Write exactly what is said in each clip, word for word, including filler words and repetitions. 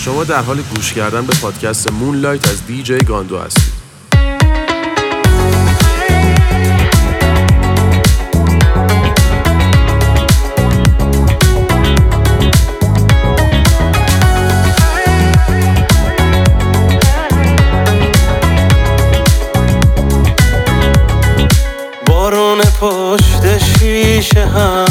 شما در حال گوش کردن به پادکست مونلایت از دی جی گاندو هستید. بارون پشت شیشه هم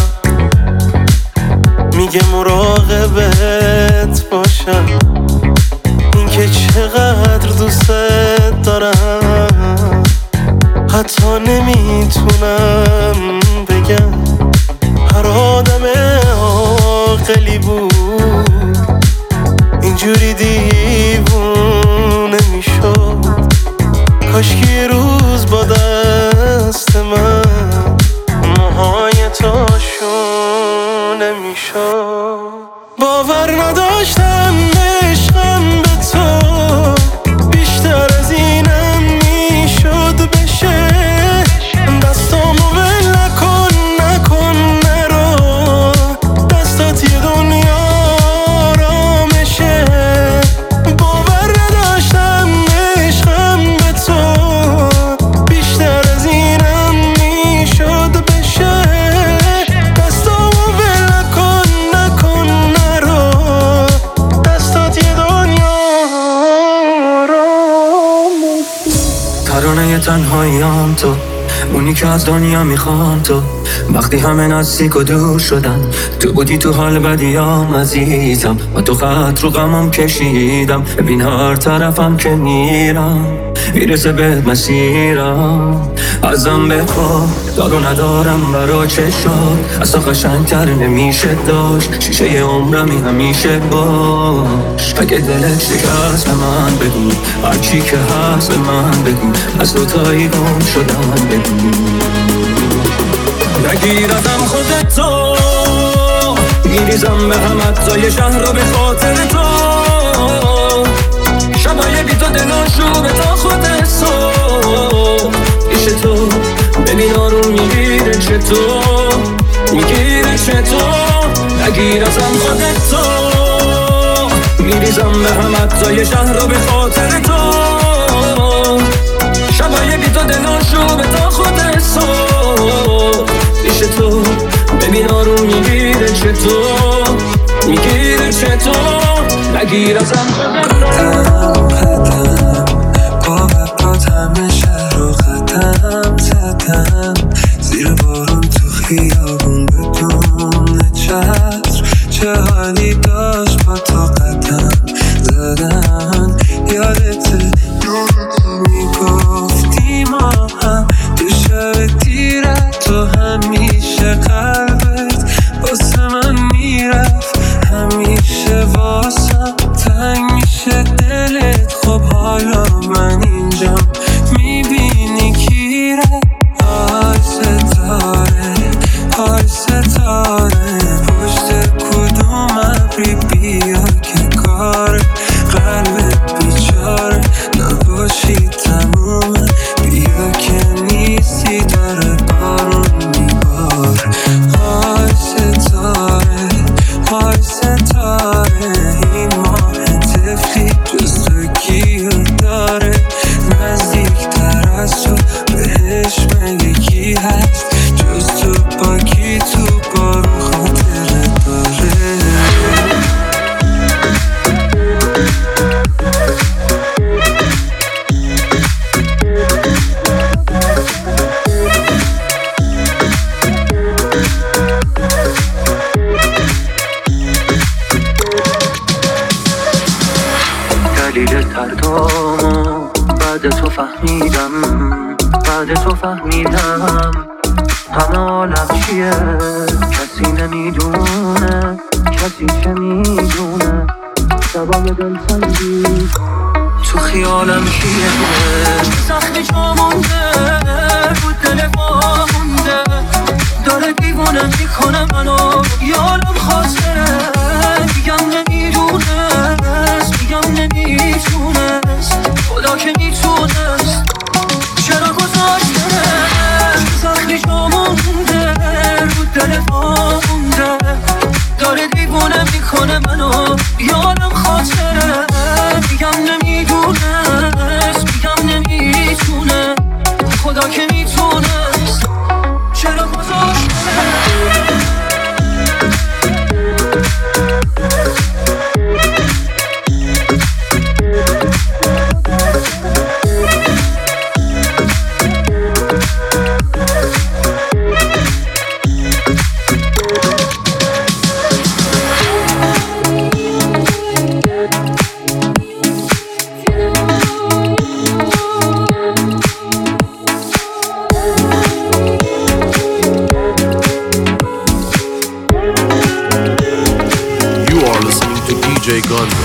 میگه مراقبت باشم، این که چقدر دوست دارم حتی نمیتونم بگم. هر آدم عاقلی بود اینجوری دیوونه میشد، کاش که یه روز با دست من موهای تاشونه میشد. باور نداشتم عشقم به تو بیشتر از اینم میشد بشه. دستامو ول نکن نکن نرو، دستات یه دنیا آرامشه. باور نداشتم عشقم به تو بیشتر از اینم میشد بشه. دستامو ول نکن نکن نرو، دستات یه دنیا آرامشه. ترانه تنهاییام تو، اونی که از دنیا میخوام تو. وقتی همه نزدیک و دور شدن تو بودی تو حال بدیام عزیزم، و تو خط رو غمم کشیدم. ببین هر طرفم که میرم میرسه به مسیرم. ازم بخوا دارو ندارم برا چشات، اصلا قشنگتر نمیشه داشت. شیشه عمرمی همیشه باش. اگه دلت شکست به من بگو، هرچی که هست به من بگو، از دوتایی گم شدم بگو. نگیر ازم خودتو، میریزم به هم اجزای شهر رو به خاطر تو. شبای بی تو دلاشو به تا خود صبح پیش تو. ببین آروم میگیره چطور، میگیره چطور. نگیر ازم خودتو، میریزم به هم اجزای شهر رو به خاطر تو. شبای بی تو دلاشو به تا خود صبح پیش تو. ببین آروم میگیره چطور، میگیره چطور. نگیر ازم خودتو. قدم با بپات همه شهر رو قدم زدم، زیر بارون تو خیابون بدون چتر. چه حالی داشت با تو قدم زدن. یادته میگفتی ما هم تو شب تیرت، تو همیشه قلبت واسه من میرفت، همیشه واسم تنگ میشه دلت. خب حالا من اینجام میبینی کی رفت. آی ستاره آی ستاره، پشت کدوم ابری بیا که کار قلبت بیچاره نباشی تمومه. بیا که نیستی داره بارون میباره. آی ستاره آی ستاره، این ماه تفلی جز تو کیو داره. نزدیکتر از تو بهش مگه کی هست جز تو، با کی تو بارون خاطره داره. دلیل تردامو بعد تو فهمیدم، بعد تو فهمیدم. همه عالم چیه کسی نمیدونه، کسی چه میدونه. شبای دل سنگی تو خیالم کیه. زخمی جا مونده بود دل ما مونده، داره دیوونه میکنه منو. یادم خاطره میگم نمیدونست، میگم نمیتونست، خدا که میتونست. چرا گذاشته زخمی جا مونده بود دل ما مونده، داره دیوونه میکنه منو. یادم خاطره فردا که میتونست چرا گذاشت دی جی Gonzo.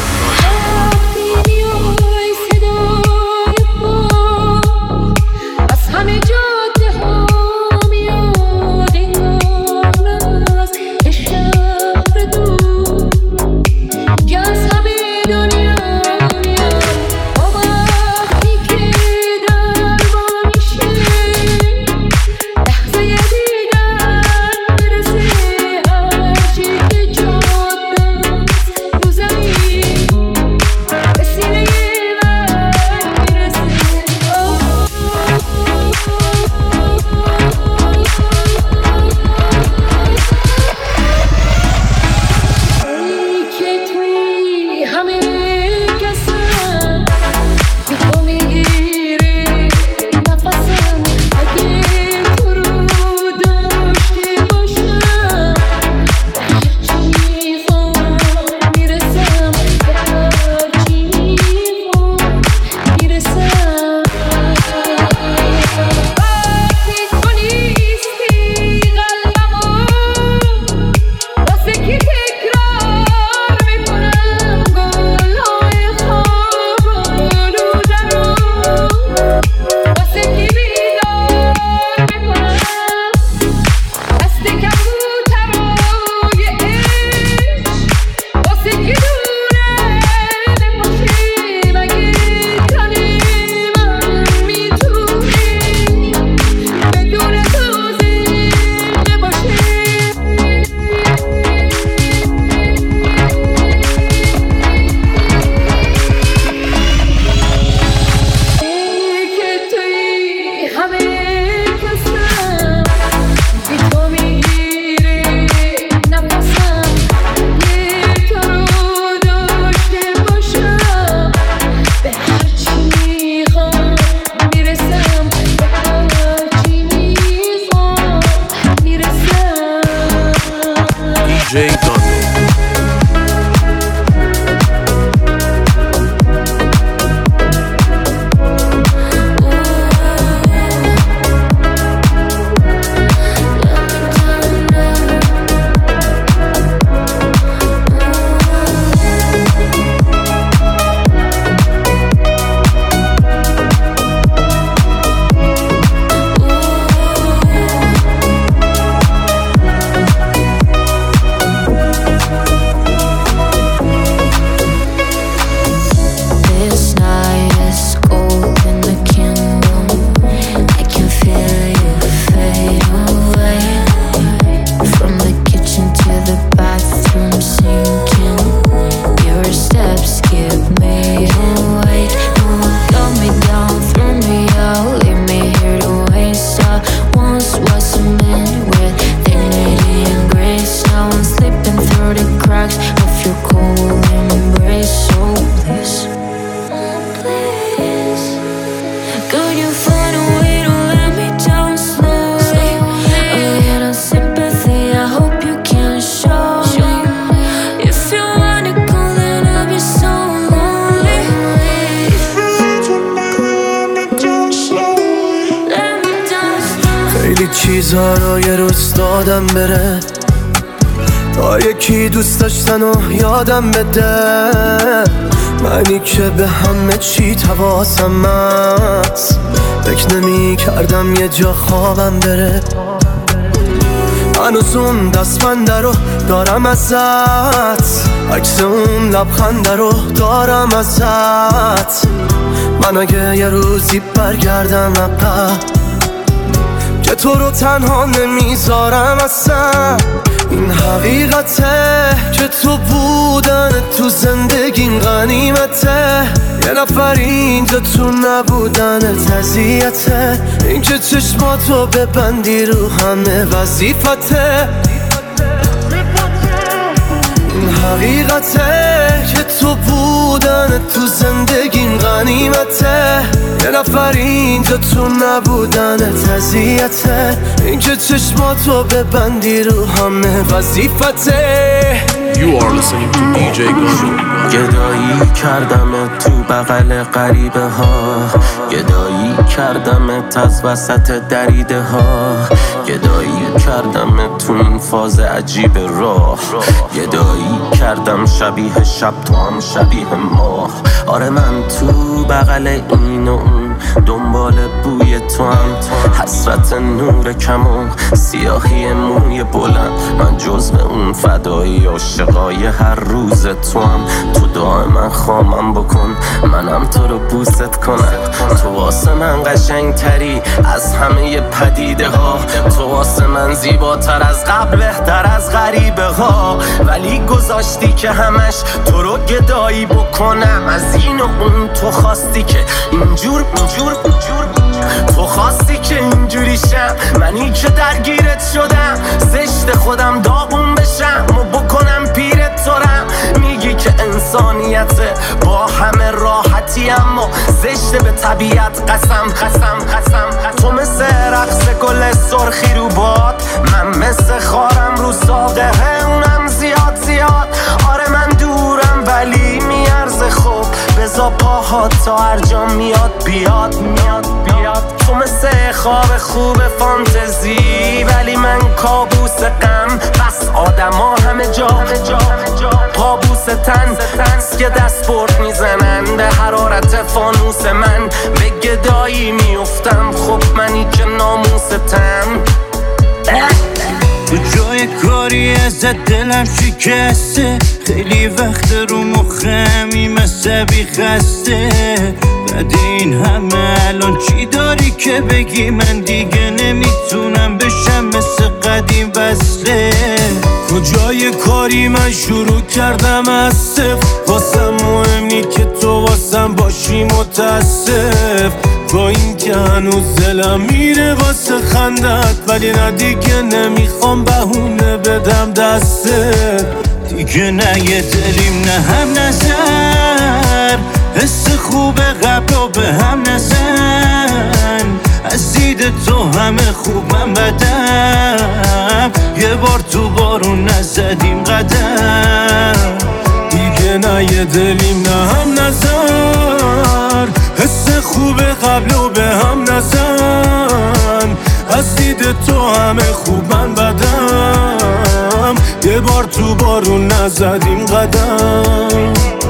چیزا رو یه روز دادم بره تا یکی دوست داشتن و یادم بده منی که به همه چی حواسم هست فکر نمی کردم یه جا خوابم بره هنوز اون دستبنده رو دارم ازت عکس اون لبخنده رو دارم ازت من اگه یه روزی برگردم عقب که تو رو تنها نمیذارم اصلا این حقیقته که تو بودن تو زندگیم غنیمته یه نفر اینجا تو نبودن تزیته، این که چشماتو ببندی رو همه وظیفته. این حقیقته که تو بودن تو زندگیم غنیمته. یه نفر اینجا تو نبودن تزیته، این که چشماتو ببندی رو همه وظیفته. You are listening to دی جی Ganu. گدایی کردمت تو بغل غریبه ها، گدایی کردمت از وسط دریده ها، گدایی کردمت تو این فاز عجیب راه، گدایی کردم شبیه شب تو هم شبیه ماه. آره من تو بغل این و اون دنبال بوی تو هم، حسرت نور کم و سیاهی موی بلند. من جزو اون فدایی عاشقای هر روز تو هم. تو دعای من خامم بکن منم تو رو بوست کنم. تو واسه من قشنگ تری از همه پدیده ها، تو واسه من زیباتر از قبل بهتر از غریبه ها. ولی گذاشتی که همش تو رو گدایی بکنم، از این و اون تو خواستی که اینجور اینجور اینجور تو خواستی که اینجوری شم. منی که درگیرت شدم، زشت خودم داغون بشم و بکنم پیرت ترم. میگی که انسانیت با همه راحتی، اما زشت به طبیعت. قسم قسم قسم تو مثل رقص گل سرخی رو باد، من مثل خارم رو ساقه اونم زیاد زیاد. آره من دورم ولی میارزه خوب، بزا پاها تا هر جا میاد بیاد میاد بیاد. تو مثل خواب خوب فانتزی ولی من کابوس غم. بس آدم ها همه جا پابوس تن تنس که دست برد میزنن به حرارت فانوس من. به گدایی میفتم خب منی که ناموستم. تو جای کاری ازت دلم شکسته، خیلی وقت رو مخمی مثل بی خسته. بعد این همه الان چی داری که بگی؟ من دیگه نمیتونم بشم مثل قدیم وصله. کجای کاری من شروع کردم از صفر، واسم مهم نی که تو واسم باشی متاسف. با این که هنوز دلم میره واسه خندت، ولی نه دیگه نمیخوام بهونه بدم دستت. دیگه نه یه دلیم نه هم نظر، حس خوب قبل و به هم نزن. از دید تو همه خوب من بدم، یه بار تو بارون نزدیم قدم. دیگه نه یه دلیم نه هم نظر، حس خوب قبل و به هم نزن. از دید تو همه خوب من بدم، یه بار تو بارون نزدیم قدم.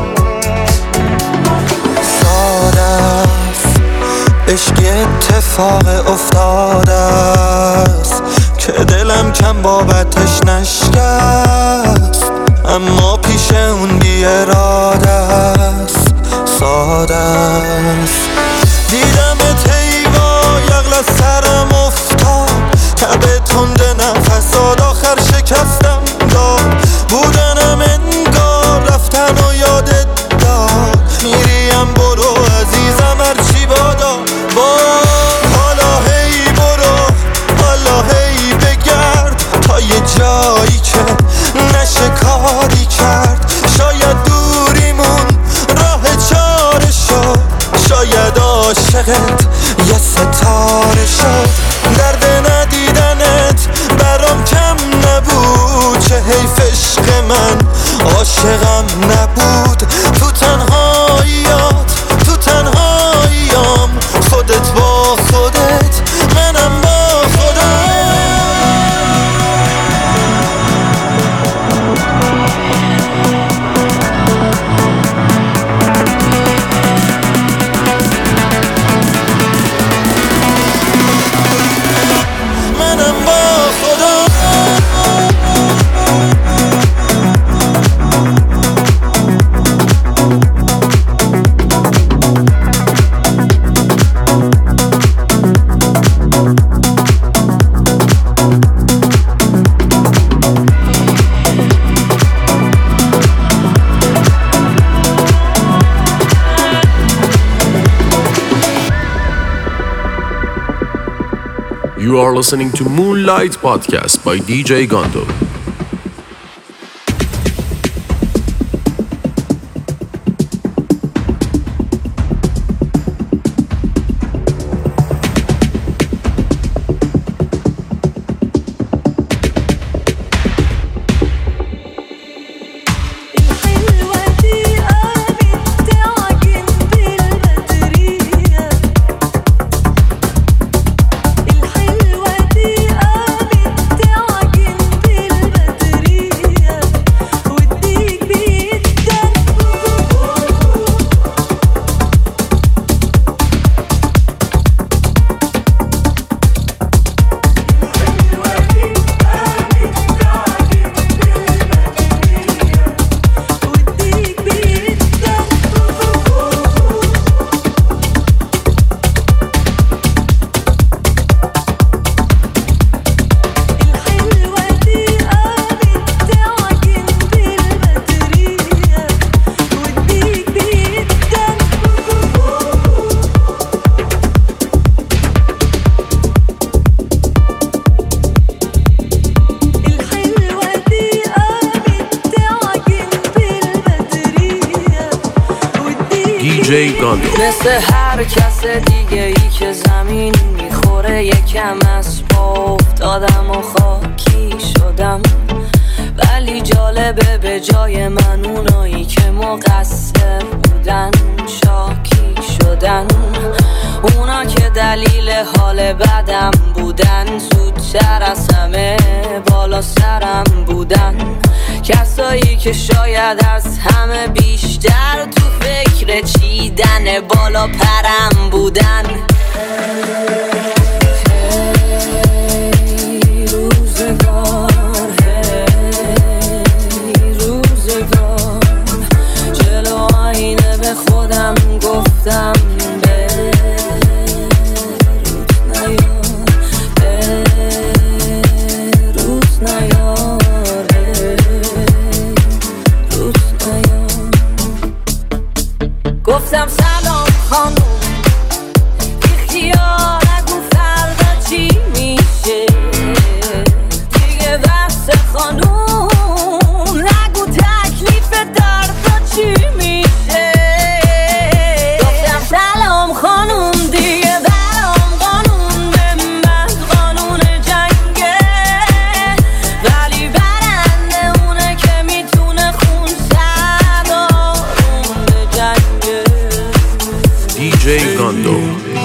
صادف عشقی اتفاق افتاده است که دلم کم بابتش نشکست، اما پیش اون بی اراده است. ساده است دیدم تیوا یغل از سرم افتاد، کبه تنده نفساد آخر شکستم داد. بودنم انگار رفتن و یادت داد، میریم برو عزیزم هرچی بادا. با حالا هی برو حالا هی بگرد تا یه جایی که نشه کاری کرد. شاید دوریمون راه چاره شد، شاید عاشقت یه ستاره شد. درد ندیدنت برام کم نبود، چه حیف عشق من عاشقم نبود. تو تنهاییات تو تنهاییام، خودت با خودت منم با خودم. You are listening to Moonlight Podcast by دی جی Gondo. دی جی Gondo. مثل هر کس دیگه ای که زمین میخوره یکم از پا افتادم و خاکی شدم، ولی جالبه به جای من اونایی که مقصر بودن شاکی شدن. اونا که دلیل حال بدم بودن زودتر از همه بالا سرم بودن. کسایی که شاید از همه بیشتر تو فکر چیدن بالا پرم بودن. هی روزگار، هی روزگار، جلو آینه به خودم گفتم گفتم سلام خانوم، بیخیال نگو فردا چی میشه، دیگه بس خانوم نگو تکلیف دردا چی میشه. گفتم سلام خانوم، دیگه برام قانون به من قانون جنگه، ولی برنده اونه که میتونه خون سردارون به جنگه. دی جی Gondo.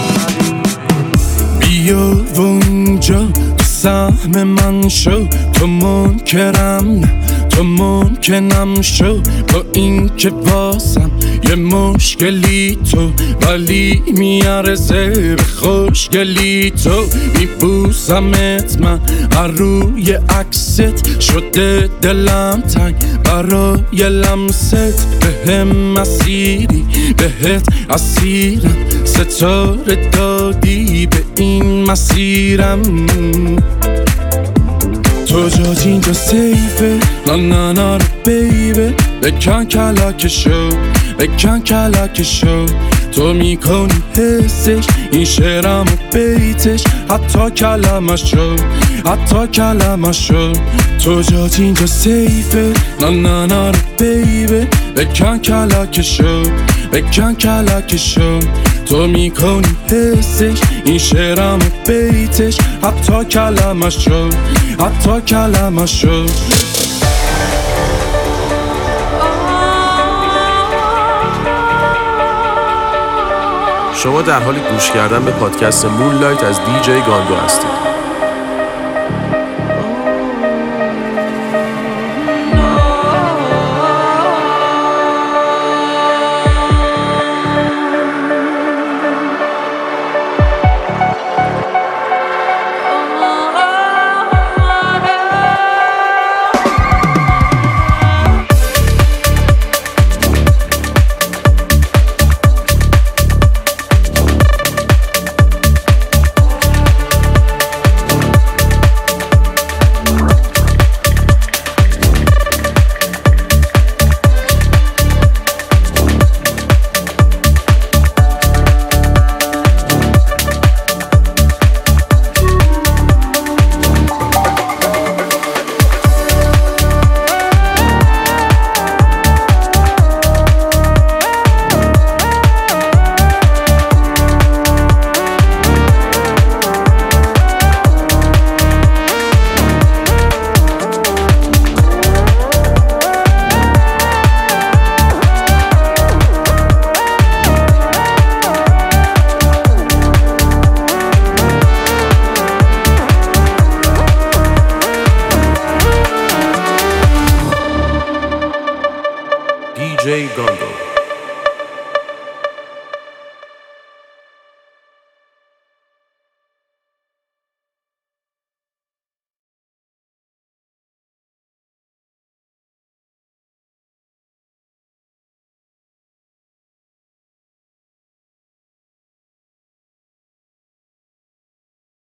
بیا و اونجا تو سهم من شو، تو منکرم نه تو ممکنم شو، با این که واسم یه مشکلی تو، ولی میارزه به خوشگلی تو. میبوسمت من هر روی عکست، شده دلم تنگ برای لمست. به هم مسیری بهت اسیرم، ستاره دادی به این مسیرم. تو جات اینجا سیفه، نا نا نا بیبه، بکن کلاکشو بکن کلاکشو. تو میکنی حسش این شعرم و بیتش، حتی کلمشو حتی کلمشو. تو جات اینجا سیفه، نا نا نا بیبه، بکن کلاکشو بکن کلاکشو. تو میکنی حسش این شعرم و بیتش، حتی کلمشو حتی کلمشو. شما در حال گوش کردن به پادکست مونلایت از دی جی Gondo هستید.